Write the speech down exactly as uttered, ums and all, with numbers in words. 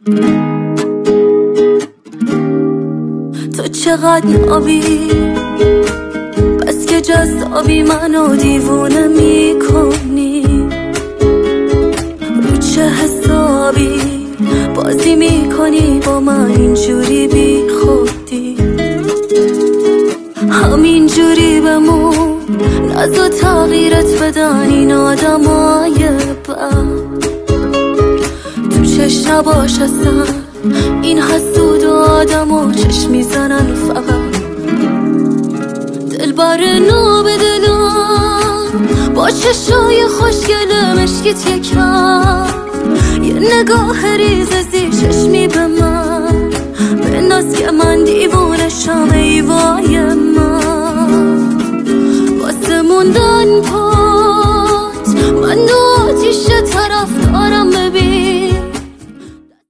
تو چقدر نابی، بس که جذابی، منو دیوونه میکنی. رو چه حسابی بازی میکنی با من اینجوری بی خودی؟ همینجوری بمون، نزا تغییرت بدن این آدمای بد. تو چشم نباش اصلا، این حسود و آدم و چشم میزنن فقط. دلبر نو به دلم با چشای خوشگل مشکیت یکم، یه نگاه ریز